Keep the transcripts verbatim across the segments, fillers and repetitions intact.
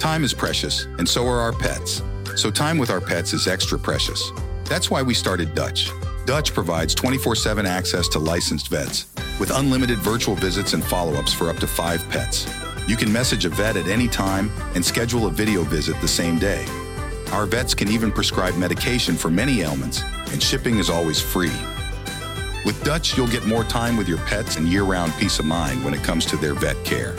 Time is precious, and so are our pets. So time with our pets is extra precious. That's why we started Dutch. Dutch provides twenty-four seven access to licensed vets, with unlimited virtual visits and follow-ups for up to five pets. You can message a vet at any time and schedule a video visit the same day. Our vets can even prescribe medication for many ailments, and shipping is always free. With Dutch, you'll get more time with your pets and year-round peace of mind when it comes to their vet care.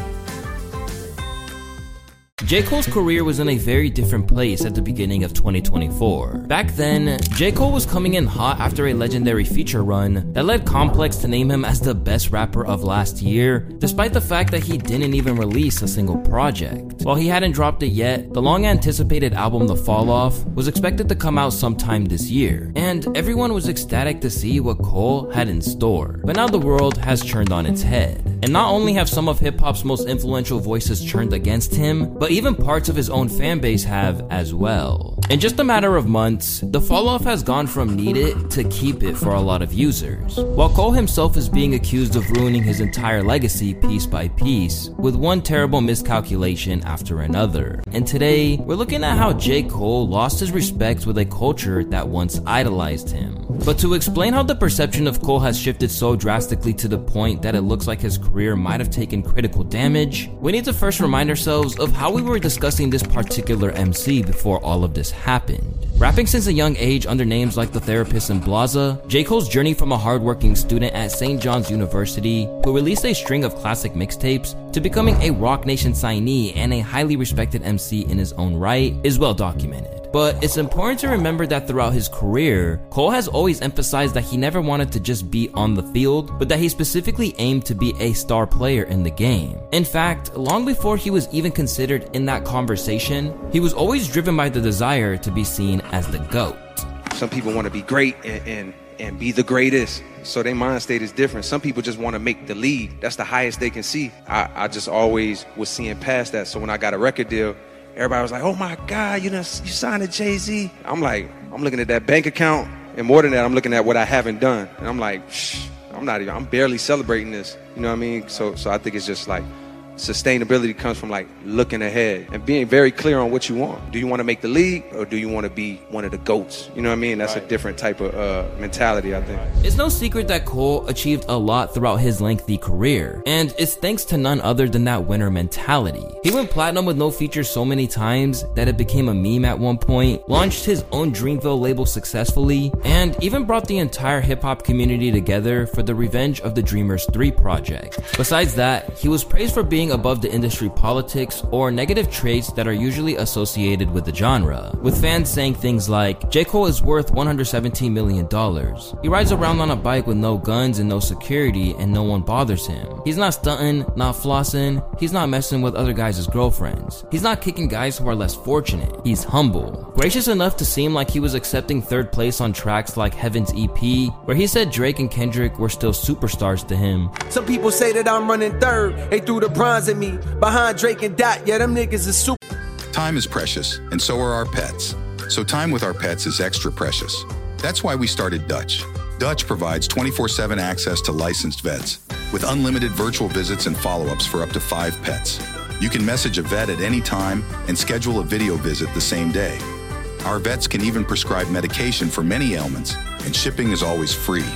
J. Cole's career was in a very different place at the beginning of twenty twenty-four. Back then, J. Cole was coming in hot after a legendary feature run that led Complex to name him as the best rapper of last year, despite the fact that he didn't even release a single project. While he hadn't dropped it yet, the long-anticipated album The Fall Off was expected to come out sometime this year, and everyone was ecstatic to see what Cole had in store. But now the world has turned on its head, and not only have some of hip-hop's most influential voices turned against him, but even parts of his own fan base have as well. In just a matter of months, The Fall Off has gone from need it to keep it for a lot of users, while Cole himself is being accused of ruining his entire legacy piece by piece, with one terrible miscalculation after another. And today, we're looking at how J. Cole lost his respect with a culture that once idolized him. But to explain how the perception of Cole has shifted so drastically to the point that it looks like his career might have taken critical damage, we need to first remind ourselves of how we were discussing this particular M C before all of this happened. Rapping since a young age under names like The Therapist and Blaza, J. Cole's journey from a hardworking student at Saint John's University who released a string of classic mixtapes to becoming a Roc Nation signee and a highly respected M C in his own right is well documented. But it's important to remember that throughout his career, Cole has always emphasized that he never wanted to just be on the field, but that he specifically aimed to be a star player in the game. In fact, long before he was even considered in that conversation, he was always driven by the desire to be seen as the GOAT. Some people want to be great and, and, and be the greatest, so their mind state is different. Some people just want to make the league. That's the highest they can see. I, I just always was seeing past that, so when I got a record deal, everybody was like, oh my God, you know, you signed to Jay-Z. I'm like, I'm looking at that bank account, and more than that, I'm looking at what I haven't done. And I'm like, shh, I'm not even, I'm barely celebrating this. You know what I mean? So, so I think it's just like, sustainability comes from like looking ahead and being very clear on what you want. Do you want to make the league, or do you want to be one of the GOATs? You know what I mean? That's right. A different type of uh, mentality, I think. It's no secret that Cole achieved a lot throughout his lengthy career, and it's thanks to none other than that winner mentality. He went platinum with no features so many times that it became a meme at one point, launched his own Dreamville label successfully, and even brought the entire hip-hop community together for the Revenge of the Dreamers three project. Besides that, he was praised for being above the industry politics or negative traits that are usually associated with the genre, with fans saying things like, J. Cole is worth one hundred seventeen million dollars. He rides around on a bike with no guns and no security and no one bothers him. He's not stunting, not flossing, he's not messing with other guys' girlfriends. He's not kicking guys who are less fortunate. He's humble. Gracious enough to seem like he was accepting third place on tracks like Heaven's E P, where he said Drake and Kendrick were still superstars to him. Some people say that I'm running third, they threw the bronze at me, behind Drake and Dot, yeah, them niggas is super. Time is precious, and so are our pets. So time with our pets is extra precious. That's why we started Dutch. Dutch provides twenty-four seven access to licensed vets, with unlimited virtual visits and follow-ups for up to five pets. You can message a vet at any time and schedule a video visit the same day. Our vets can even prescribe medication for many ailments, and shipping is always free.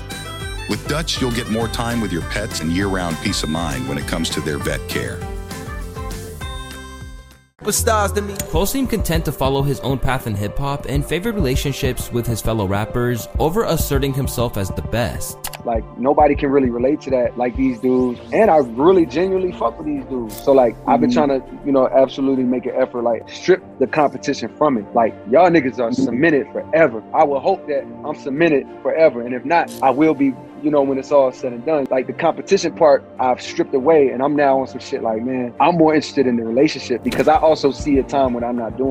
With Dutch, you'll get more time with your pets and year-round peace of mind when it comes to their vet care. Stars to me. Cole seemed content to follow his own path in hip-hop and favored relationships with his fellow rappers over asserting himself as the best. Like, nobody can really relate to that like these dudes. And I really genuinely fuck with these dudes. So, like, mm-hmm. I've been trying to, you know, absolutely make an effort, like, strip the competition from it. Like, y'all niggas are cemented forever. I will hope that I'm cemented forever. And if not, I will be, you know, when it's all said and done. Like, the competition part, I've stripped away. And I'm now on some shit like, man, I'm more interested in the relationship because I also see a time when I'm not doing it.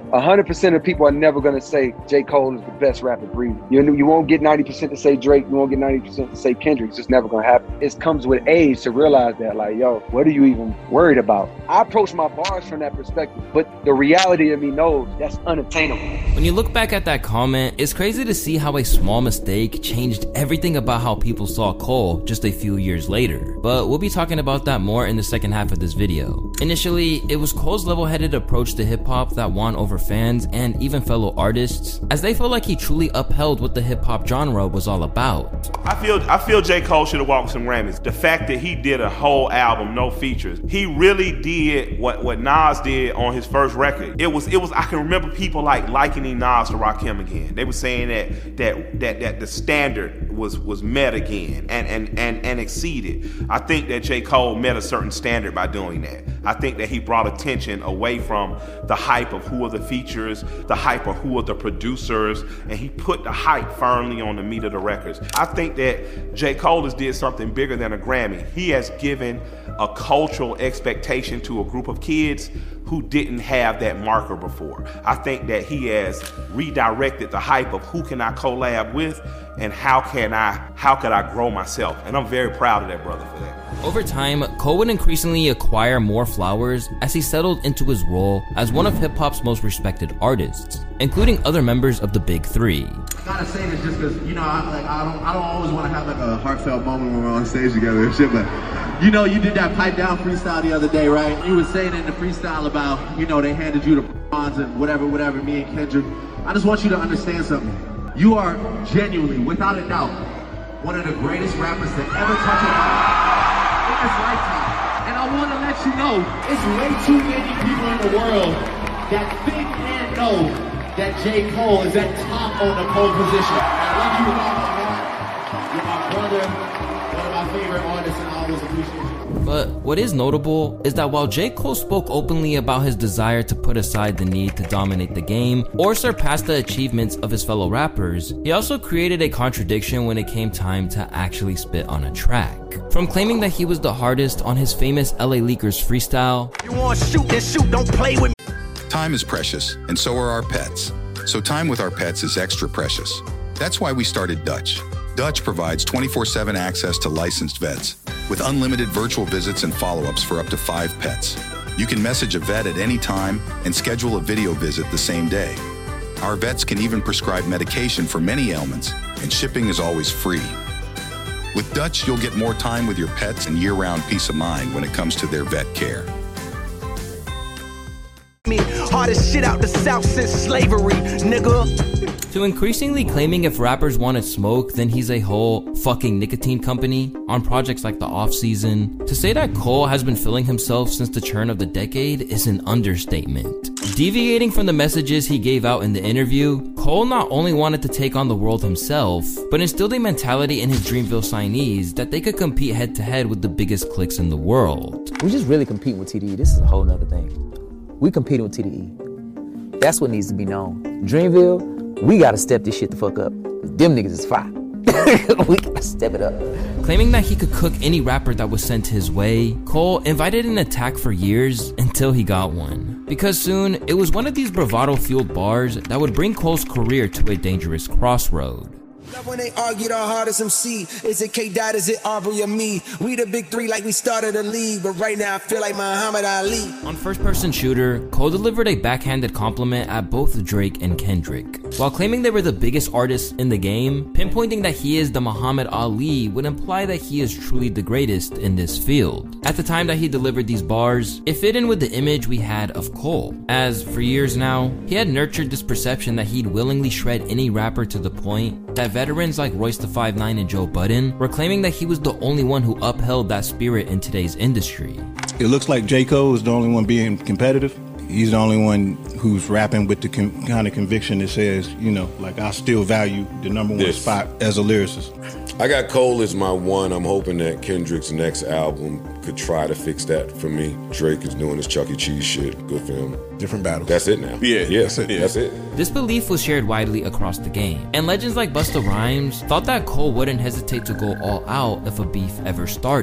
one hundred percent of people are never going to say J. Cole is the best rapper breathing. You, you won't get ninety percent to say Drake. You won't get ninety percent to say Kendrick. It's just never going to happen. It comes with age to realize that, like, yo, what are you even worried about? I approach my bars from that perspective, but the reality of me knows that's unattainable. When you look back at that comment, it's crazy to see how a small mistake changed everything about how people saw Cole just a few years later. But we'll be talking about that more in the second half of this video. Initially, it was Cole's level-headed approach to hip-hop that won over fans and even fellow artists, as they felt like he truly upheld what the hip-hop genre was all about. I feel I feel J. Cole should have walked some Grammys. The fact that he did a whole album, no features, he really did what, what Nas did on his first record. It was it was I can remember people like likening Nas to Rakim again. They were saying that that that that the standard was was met again and and and and exceeded. I think that J. Cole met a certain standard by doing that. I think that he brought attention away from the hype of who are the features, the hype of who are the producers, and he put the hype firmly on the meat of the records. I think that J. Cole has did something bigger than a Grammy. He has given a cultural expectation to a group of kids who didn't have that marker before. I think that he has redirected the hype of who can I collab with and how can I, how could I grow myself? And I'm very proud of that brother for that. Over time, Cole would increasingly acquire more flowers as he settled into his role as one of hip-hop's most respected artists, including other members of the Big Three. I gotta say this just because, you know, I, like, I don't I don't always want to have like a heartfelt moment when we're on stage together and shit, but you know, you did that pipe down freestyle the other day, right? You were saying in the freestyle about, you know, they handed you the bronze and whatever, whatever, me and Kendrick. I just want you to understand something. You are genuinely, without a doubt, one of the greatest rappers to ever touch a mic in this lifetime. And I want to let you know, it's way too many people in the world that think and know that J. Cole is at top on the pole position. I love you with all my heart. You're my brother, one of my favorite artists, and I always appreciate you. But what is notable is that while J. Cole spoke openly about his desire to put aside the need to dominate the game or surpass the achievements of his fellow rappers, he also created a contradiction when it came time to actually spit on a track. From claiming that he was the hardest on his famous L A Leakers freestyle, "You want to shoot, then shoot, don't play with me." Time is precious, and so are our pets. So time with our pets is extra precious. That's why we started Dutch. Dutch provides twenty-four seven access to licensed vets with unlimited virtual visits and follow-ups for up to five pets. You can message a vet at any time and schedule a video visit the same day. Our vets can even prescribe medication for many ailments, and shipping is always free. With Dutch, you'll get more time with your pets and year-round peace of mind when it comes to their vet care. Me, hardest shit out the South since slavery, nigga. To increasingly claiming if rappers wanted smoke, then he's a whole fucking nicotine company on projects like The Off Season. To say that Cole has been feeling himself since the turn of the decade is an understatement. Deviating from the messages he gave out in the interview, Cole not only wanted to take on the world himself, but instilled a mentality in his Dreamville signees that they could compete head to head with the biggest cliques in the world. We just really compete with T D E. This is a whole nother thing. We competing with T D E. That's what needs to be known. Dreamville, we gotta step this shit the fuck up. Them niggas is fire. We gotta step it up. Claiming that he could cook any rapper that was sent his way, Cole invited an attack for years until he got one. Because soon, it was one of these bravado-fueled bars that would bring Cole's career to a dangerous crossroad. Love when they argue the hardest M C. Is it K-Dot, is it Aubrey or me? We the big three like we started a league, but right now I feel like Muhammad Ali. On First Person Shooter, Cole delivered a backhanded compliment at both Drake and Kendrick. While claiming they were the biggest artists in the game, pinpointing that he is the Muhammad Ali would imply that he is truly the greatest in this field. At the time that he delivered these bars, it fit in with the image we had of Cole, as for years now, he had nurtured this perception that he'd willingly shred any rapper to the point that veterans like Royce da five nine and Joe Budden were claiming that he was the only one who upheld that spirit in today's industry. It looks like J. Cole is the only one being competitive. He's the only one who's rapping with the con- kind of conviction that says, you know, like, I still value the number one yes. spot as a lyricist. I got Cole as my one. I'm hoping that Kendrick's next album could try to fix that for me. Drake is doing his Chuck E. Cheese shit. Good for him. Different battles. That's it now. Yeah, yeah, that's it. Yeah. That's it. This belief was shared widely across the game, and legends like Busta Rhymes thought that Cole wouldn't hesitate to go all out if a beef ever started.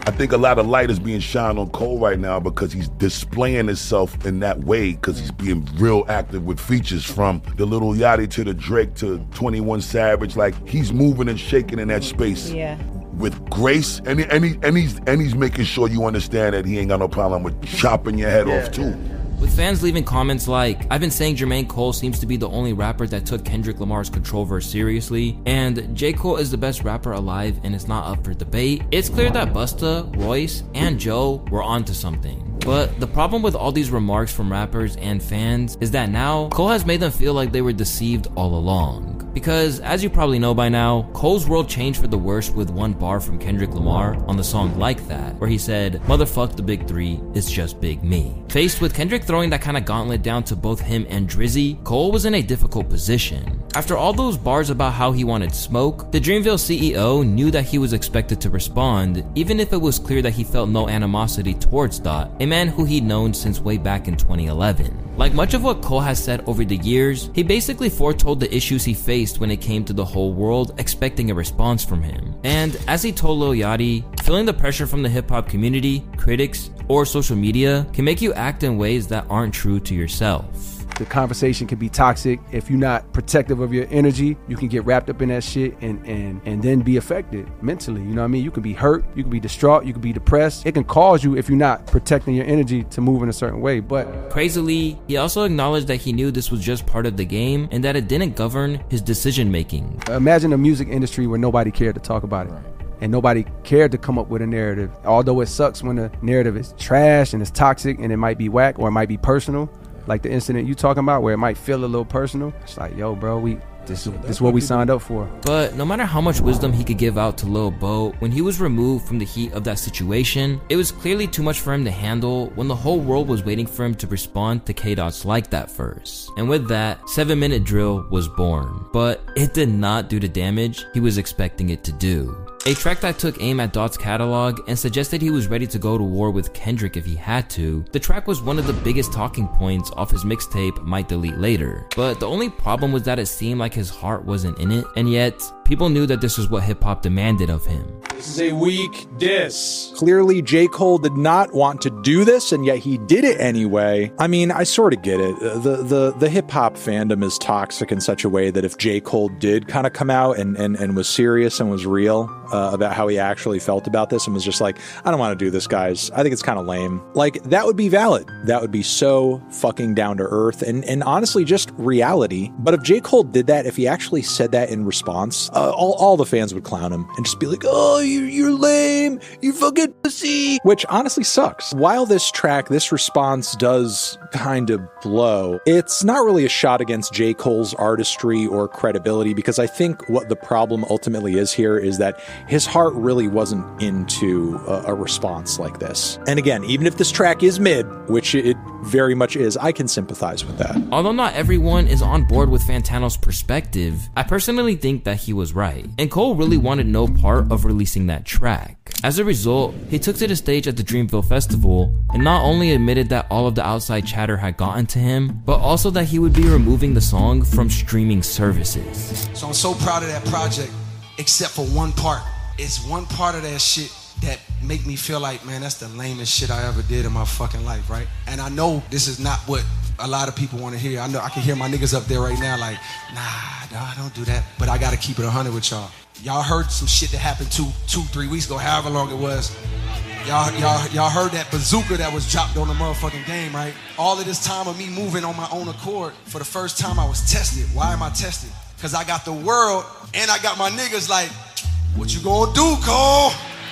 I think a lot of light is being shined on Cole right now because he's displaying himself in that way, because he's being real active with features, from the Lil Yachty to the Drake to twenty-one Savage. Like, he's moving and shaking in that space. Yeah. With grace, and he, and he and he's and he's making sure you understand that he ain't got no problem with chopping your head Yeah. off too. With fans leaving comments like, I've been saying Jermaine Cole seems to be the only rapper that took Kendrick Lamar's Control verse seriously, and J. Cole is the best rapper alive and it's not up for debate, it's clear that Busta, Royce, and Joe were onto something. But the problem with all these remarks from rappers and fans is that now Cole has made them feel like they were deceived all along. Because, as you probably know by now, Cole's world changed for the worse with one bar from Kendrick Lamar on the song Like That, where he said, "Motherfuck the big three, it's just big me." Faced with Kendrick throwing that kind of gauntlet down to both him and Drizzy, Cole was in a difficult position. After all those bars about how he wanted smoke, the Dreamville C E O knew that he was expected to respond, even if it was clear that he felt no animosity towards Dot, a man who he'd known since way back in twenty eleven. Like much of what Cole has said over the years, he basically foretold the issues he faced when it came to the whole world expecting a response from him. And as he told Lil Yachty, feeling the pressure from the hip-hop community, critics, or social media can make you act in ways that aren't true to yourself. The conversation can be toxic. If you're not protective of your energy, you can get wrapped up in that shit and and and then be affected mentally. You know what I mean? You can be hurt, you can be distraught, you can be depressed. It can cause you if you're not protecting your energy to move in a certain way. But crazily, he also acknowledged that he knew this was just part of the game and that it didn't govern his decision making. Imagine a music industry where nobody cared to talk about it. And nobody cared to come up with a narrative. Although it sucks when the narrative is trash and it's toxic and it might be whack or it might be personal. Like the incident you talking about where it might feel a little personal. It's like, yo, bro, we this, this is what we signed up for. But no matter how much wisdom he could give out to Lil Bo, when he was removed from the heat of that situation, it was clearly too much for him to handle when the whole world was waiting for him to respond to K-Dot's Like That verse. And with that, seven minute Drill was born. But it did not do the damage he was expecting it to do. A track that took aim at Dot's catalog and suggested he was ready to go to war with Kendrick if he had to. The track was one of the biggest talking points off his mixtape Might Delete Later. But the only problem was that it seemed like his heart wasn't in it, and yet people knew that this was what hip-hop demanded of him. This is a weak diss. Clearly, J. Cole did not want to do this, and yet he did it anyway. I mean, I sort of get it. The the the hip-hop fandom is toxic in such a way that if J. Cole did kind of come out and, and, and was serious and was real uh, about how he actually felt about this and was just like, I don't want to do this, guys. I think it's kind of lame. Like, that would be valid. That would be so fucking down to earth and, and honestly just reality. But if J. Cole did that, if he actually said that in response, uh, all, all the fans would clown him and just be like, oh, you, you're lame, you fucking pussy, which honestly sucks. While this track, this response does kind of blow, it's not really a shot against J. Cole's artistry or credibility, because I think what the problem ultimately is here is that his heart really wasn't into a, a response like this. And again, even if this track is mid, which it very much is, I can sympathize with that. Although not everyone is on board with Fantano's perspective, I personally think that he was right, and Cole really wanted no part of releasing that track. As a result, he took to the stage at the Dreamville Festival and not only admitted that all of the outside chatter had gotten to him, but also that he would be removing the song from streaming services. So I'm so proud of that project, except for one part. It's one part of that shit that make me feel like, man, that's the lamest shit I ever did in my fucking life, right? And I know this is not what a lot of people want to hear. I know I can hear my niggas up there right now like, nah, nah, don't do that. But I gotta keep it one hundred with y'all. Y'all heard some shit that happened two, two, three weeks ago, however long it was. Y'all, y'all, y'all heard that bazooka that was dropped on the motherfucking game, right? All of this time of me moving on my own accord, for the first time I was tested. Why am I tested? Because I got the world and I got my niggas like, what you gonna do, Cole?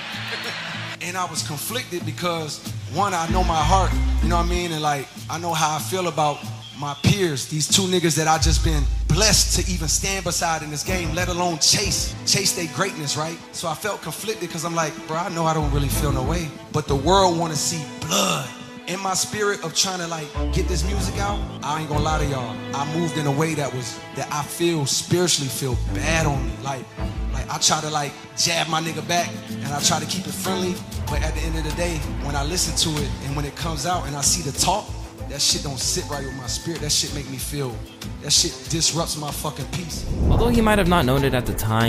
And I was conflicted because, one, I know my heart, you know what I mean? And like, I know how I feel about my peers, these two niggas that I just been blessed to even stand beside in this game, let alone chase, chase their greatness, right? So I felt conflicted because I'm like, bro, I know I don't really feel no way, but the world wanna see blood. In my spirit of trying to like get this music out, I ain't gonna lie to y'all, I moved in a way that was, that I feel spiritually feel bad on me. Like, like I try to like jab my nigga back and I try to keep it friendly, but at the end of the day, when I listen to it and when it comes out and I see the talk, that shit don't sit right with my spirit. That shit make me feel, that shit disrupts my fucking peace. Although he might have not known it at the time,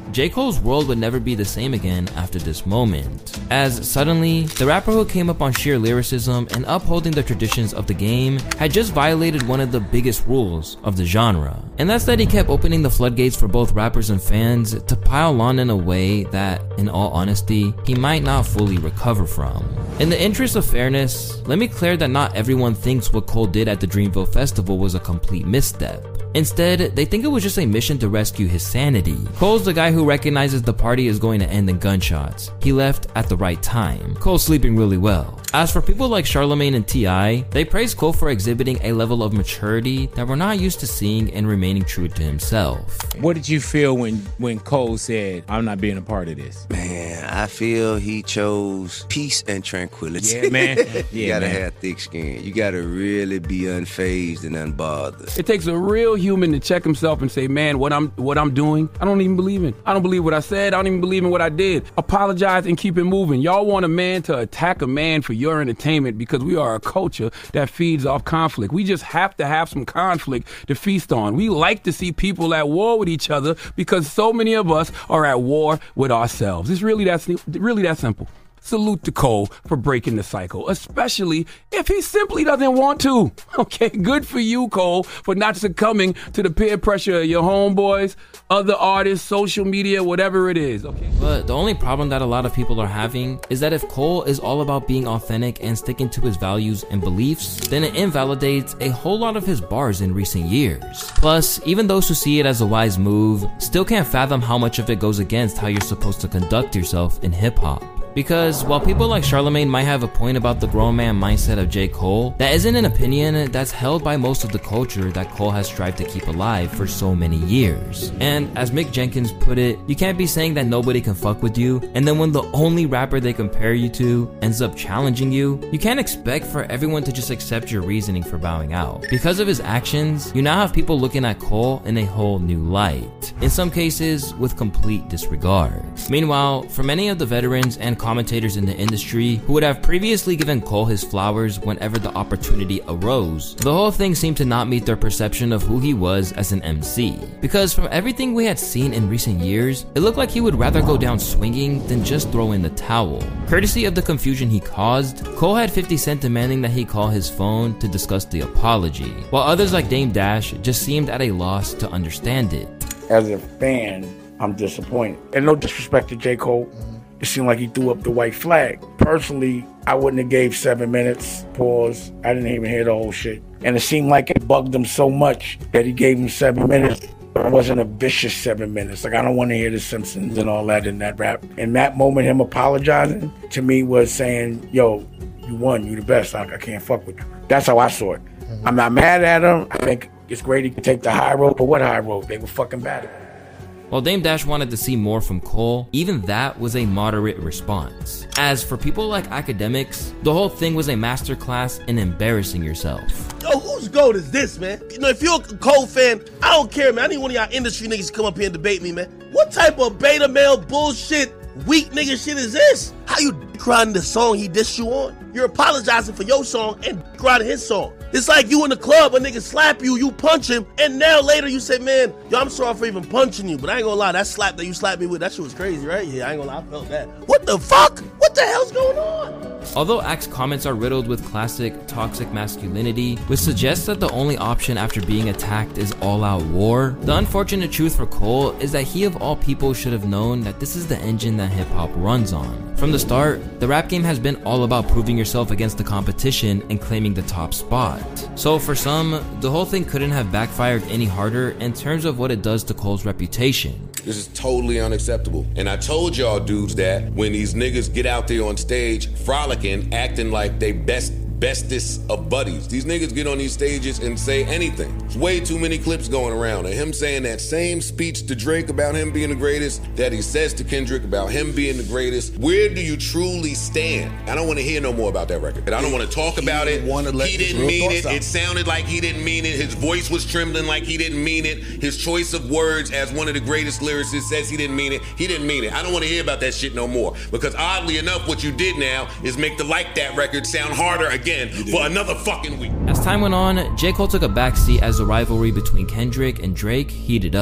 J. Cole's world would never be the same again after this moment, as suddenly, the rapper who came up on sheer lyricism and upholding the traditions of the game had just violated one of the biggest rules of the genre, and that's that he kept opening the floodgates for both rappers and fans to pile on in a way that, in all honesty, he might not fully recover from. In the interest of fairness, let me clear that not everyone thinks what Cole did at the Dreamville Festival was a complete misstep. Instead, they think it was just a mission to rescue his sanity. Cole's the guy who recognizes the party is going to end in gunshots. He left at the right time. Cole's sleeping really well. As for people like Charlamagne and T I, they praise Cole for exhibiting a level of maturity that we're not used to seeing and remaining true to himself. What did you feel when, when Cole said, I'm not being a part of this? Man, I feel he chose peace and tranquility. Yeah, man. you Yeah, gotta man. have thick skin. You gotta really be unfazed and unbothered. It takes a real human to check himself and say, man, what I'm what I'm doing, I don't even believe in. I don't believe what I said. I don't even believe in what I did. Apologize and keep it moving. Y'all want a man to attack a man for your entertainment because we are a culture that feeds off conflict. We just have to have some conflict to feast on. We like to see people at war with each other because so many of us are at war with ourselves. It's really that, really that simple. Salute to Cole for breaking the cycle, especially if he simply doesn't want to. Okay, good for you, Cole, for not succumbing to the peer pressure of your homeboys, other artists, social media, whatever it is, okay? But the only problem that a lot of people are having is that if Cole is all about being authentic and sticking to his values and beliefs, then it invalidates a whole lot of his bars in recent years. Plus, even those who see it as a wise move still can't fathom how much of it goes against how you're supposed to conduct yourself in hip-hop. Because while people like Charlamagne might have a point about the grown man mindset of J. Cole, that isn't an opinion that's held by most of the culture that Cole has strived to keep alive for so many years. And as Mick Jenkins put it, you can't be saying that nobody can fuck with you, and then when the only rapper they compare you to ends up challenging you, you can't expect for everyone to just accept your reasoning for bowing out. Because of his actions, you now have people looking at Cole in a whole new light, in some cases with complete disregard. Meanwhile, for many of the veterans and commentators in the industry who would have previously given Cole his flowers whenever the opportunity arose, the whole thing seemed to not meet their perception of who he was as an M C. Because from everything we had seen in recent years, it looked like he would rather go down swinging than just throw in the towel. Courtesy of the confusion he caused, Cole had fifty Cent demanding that he call his phone to discuss the apology, while others like Dame Dash just seemed at a loss to understand it. As a fan, I'm disappointed. And no disrespect to J. Cole, it seemed like he threw up the white flag. Personally, I wouldn't have gave seven minutes, pause. I didn't even hear the whole shit. And it seemed like it bugged him so much that he gave him seven minutes. But it wasn't a vicious seven minutes. Like, I don't want to hear the Simpsons and all that in that rap. In that moment, him apologizing to me was saying, yo, you won, you the best. I, I can't fuck with you. That's how I saw it. I'm not mad at him. I think it's great he could take the high road, but what high road? They were fucking bad. While Dame Dash wanted to see more from Cole, even that was a moderate response. As for people like academics, the whole thing was a masterclass in embarrassing yourself. Yo, whose goat is this, man? You know, if you're a Cole fan, I don't care, man. I need one of y'all industry niggas to come up here and debate me, man. What type of beta male bullshit, weak nigga shit is this? How you crying the song he dissed you on? You're apologizing for your song and crying his song. It's like you in the club, a nigga slap you, you punch him, and now later you say, man, yo, I'm sorry for even punching you, but I ain't gonna lie, that slap that you slapped me with, that shit was crazy, right? Yeah, I ain't gonna lie, I felt that. What the fuck? What the hell's going on? Although Axe comments are riddled with classic toxic masculinity, which suggests that the only option after being attacked is all-out war, the unfortunate truth for Cole is that he of all people should have known that this is the engine that hip-hop runs on. From the start, the rap game has been all about proving yourself against the competition and claiming the top spot. So for some, the whole thing couldn't have backfired any harder in terms of what it does to Cole's reputation. This is totally unacceptable. And I told y'all dudes that when these niggas get out there on stage frolicking, acting like they best bestest of buddies. These niggas get on these stages and say anything. There's way too many clips going around of him saying that same speech to Drake about him being the greatest that he says to Kendrick about him being the greatest. Where do you truly stand? I don't want to hear no more about that record. I don't want to talk about it. He didn't mean it. It sounded like he didn't mean it. His voice was trembling like he didn't mean it. His choice of words as one of the greatest lyricists says he didn't mean it. He didn't mean it. I don't want to hear about that shit no more. Because oddly enough, what you did now is make the Like That record sound harder again for another fucking week. As time went on, J. Cole took a backseat as the rivalry between Kendrick and Drake heated up.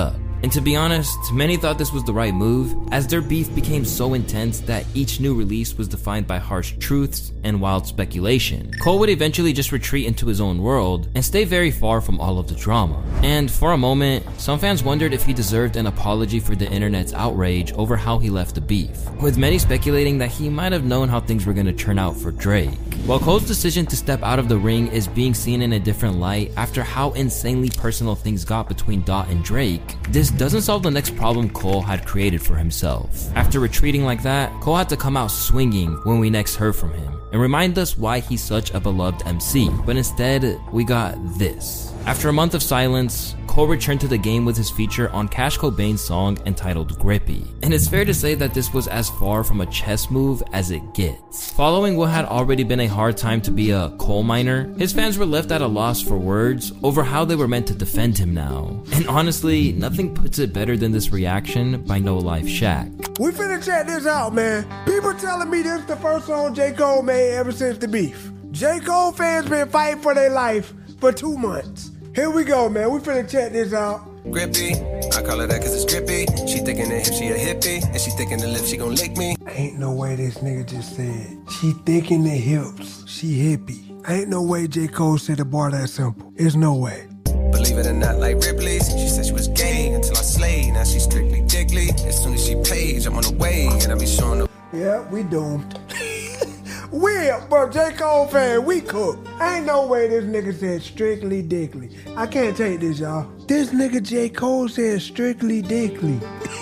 And to be honest, many thought this was the right move, as their beef became so intense that each new release was defined by harsh truths and wild speculation. Cole would eventually just retreat into his own world and stay very far from all of the drama. And for a moment, some fans wondered if he deserved an apology for the internet's outrage over how he left the beef, with many speculating that he might have known how things were going to turn out for Drake. While Cole's decision to step out of the ring is being seen in a different light after how insanely personal things got between Dot and Drake, this doesn't solve the next problem Cole had created for himself. After retreating like that, Cole had to come out swinging when we next heard from him and remind us why he's such a beloved M C, but instead, we got this. After a month of silence, Cole returned to the game with his feature on Cash Cobain's song entitled Grippy. And it's fair to say that this was as far from a chess move as it gets. Following what had already been a hard time to be a coal miner, his fans were left at a loss for words over how they were meant to defend him now. And honestly, nothing puts it better than this reaction by No Life Shaq. We finna check this out, man. People telling me this is the first song J. Cole made ever since the beef. J. Cole fans been fighting for their life for two months. Here we go, man. We finna check this out. Grippy, I call her that cause it's grippy. She thinking the hip, she a hippie. And she thinking the lip, she gon' lick me. Ain't no way this nigga just said, she thick in the hips, she hippie. Ain't no way J. Cole said the bar that simple. It's no way. Believe it or not, like Ripley's. She said she was gay until I slayed. Now she's strictly diggly. As soon as she pays, I'm on the way. And I be showing the... Yeah, we doomed. We, but J. Cole fan, we cooked. Ain't no way this nigga said strictly dickly. I can't take this, y'all. This nigga J. Cole said strictly dickly.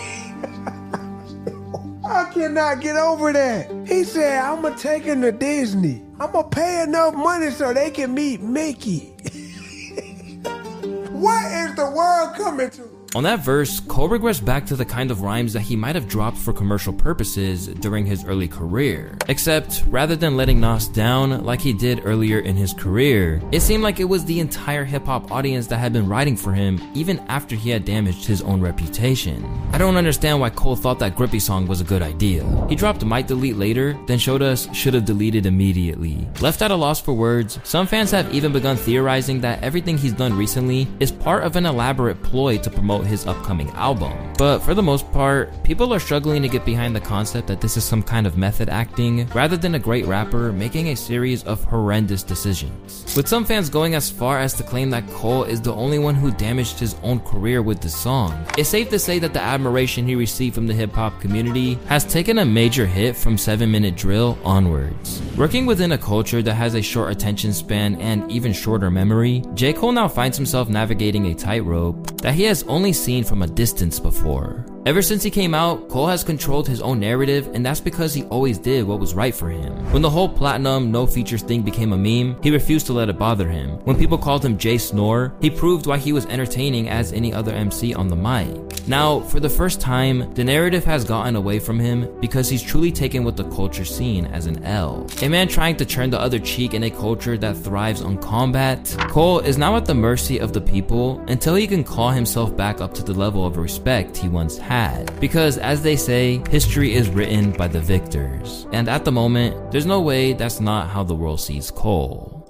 I cannot get over that. He said, I'ma take him to Disney. I'ma pay enough money so they can meet Mickey. What is the world coming to? On that verse, Cole regressed back to the kind of rhymes that he might have dropped for commercial purposes during his early career. Except, rather than letting Nas down like he did earlier in his career, it seemed like it was the entire hip-hop audience that had been riding for him even after he had damaged his own reputation. I don't understand why Cole thought that Grippy song was a good idea. He dropped Might Delete later, then showed us should've deleted immediately. Left at a loss for words, some fans have even begun theorizing that everything he's done recently is part of an elaborate ploy to promote his upcoming album. But for the most part, people are struggling to get behind the concept that this is some kind of method acting rather than a great rapper making a series of horrendous decisions. With some fans going as far as to claim that Cole is the only one who damaged his own career with this song. It's safe to say that the admiration he received from the hip-hop community has taken a major hit from seven minute Drill onwards. Working within a culture that has a short attention span and even shorter memory, J. Cole now finds himself navigating a tightrope that he has only seen from a distance before. Ever since he came out, Cole has controlled his own narrative, and that's because he always did what was right for him. When the whole platinum, no features thing became a meme, he refused to let it bother him. When people called him Jay Snore, he proved why he was entertaining as any other M C on the mic. Now, for the first time, the narrative has gotten away from him because he's truly taken what the culture seen as an L. A man trying to turn the other cheek in a culture that thrives on combat, Cole is now at the mercy of the people until he can claw himself back up to the level of respect he once had. Because as they say, history is written by the victors. And at the moment, there's no way that's not how the world sees Cole.